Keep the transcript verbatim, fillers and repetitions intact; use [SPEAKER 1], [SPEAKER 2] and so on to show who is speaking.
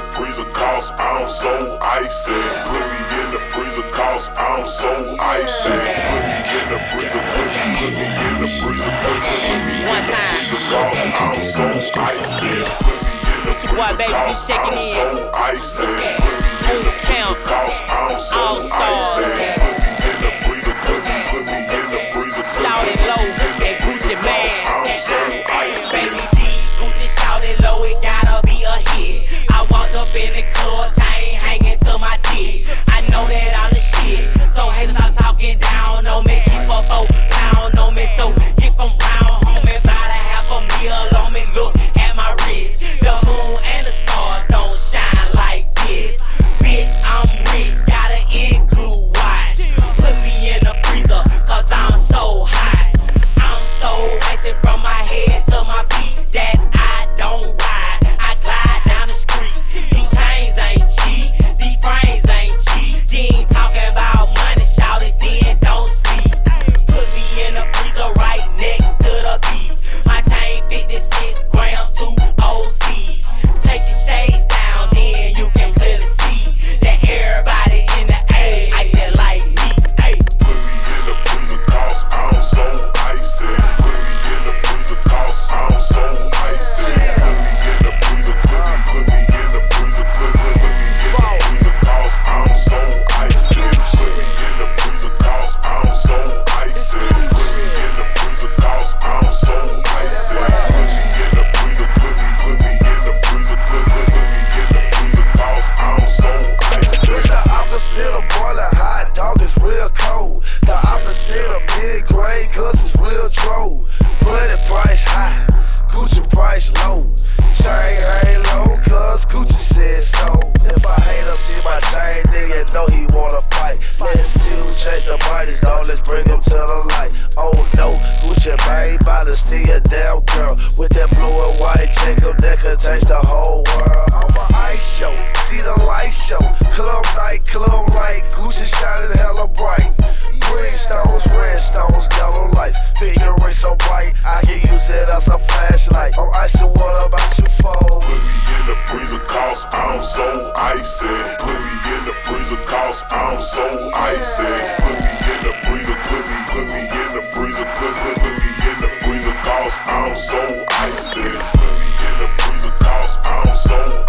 [SPEAKER 1] the freezer cause I'm so icy. Put me in the freezer cause I'm so icy. Put me in the freezer, put me, put me in the freezer, put me in the freezer cause I'm so icy.
[SPEAKER 2] It's your boy, baby, you checking in.
[SPEAKER 1] So icy. Put me in the freezer cause I'm so icy. Put me in the freezer, put me, put me in the freezer, put
[SPEAKER 2] Shout
[SPEAKER 1] me
[SPEAKER 2] it low
[SPEAKER 1] in the
[SPEAKER 2] and Gucci
[SPEAKER 1] freezer
[SPEAKER 2] man.
[SPEAKER 1] cause I'm so icy.
[SPEAKER 2] Baby D, Gucci shout it low, it gotta be a hit. I walked up in the club, chain hanging to my dick. I know that I'm the shit, so haters stop talking down on me. Keep a four pound on me, so get from round home and buy a half a meal on me. Look at my wrist, the moon and the stars don't shine like this. Bitch, I'm rich, got an igloo watch. Put me in the freezer, cause I'm so hot. I'm so icy from my head to my feet that I don't ride. I glide down the street. These chains ain't cheap, these frames ain't cheap. You ain't talking about money, shout it, then don't speak. Put me in the freezer right next to the beef. My chain fifty-six grams, two O Cs. Take your shades down, then you can clearly see that everybody in the A icy like me. Ay.
[SPEAKER 1] Put me in the freezer cause I'm so icy. Put me in the freezer cause I'm so icy. Put me in the freezer, put me, put me in the freezer, put me, put me in the freezer cause I'm so icy. Put me in the freezer cause I'm so icy. Put me in the freezer cause I'm so icy. Put me in the freezer, put me, put me in the freezer, put me, put me in the freezer cause I'm so icy.
[SPEAKER 3] It's the opposite of boiling hot, dog is real cold. The opposite of big gray, cause it's real troll. Money price high, Gucci price low. Chain hang low, cause Gucci said so. If I hate her, see my chain, then you know he wanna fight. Let's see who change the bodies, dog, let's bring him to the light. Oh no, Gucci made by the still damn girl. With that blue and white Jacob that could change the whole world. I'm an ice show, see the light show. Club night, club light, Gucci shining hella bright. Green stones, red stones, yellow lights. Figure ring so bright, I can use it as a flashlight. I'm icy, what about you, fool?
[SPEAKER 1] Put me in the freezer cause I'm so icy. Put me in the freezer cause I'm so icy. Put me in the freezer, put me, put me in the freezer, put me, put me in the freezer cause I'm so icy. Put me in the freezer cause I'm so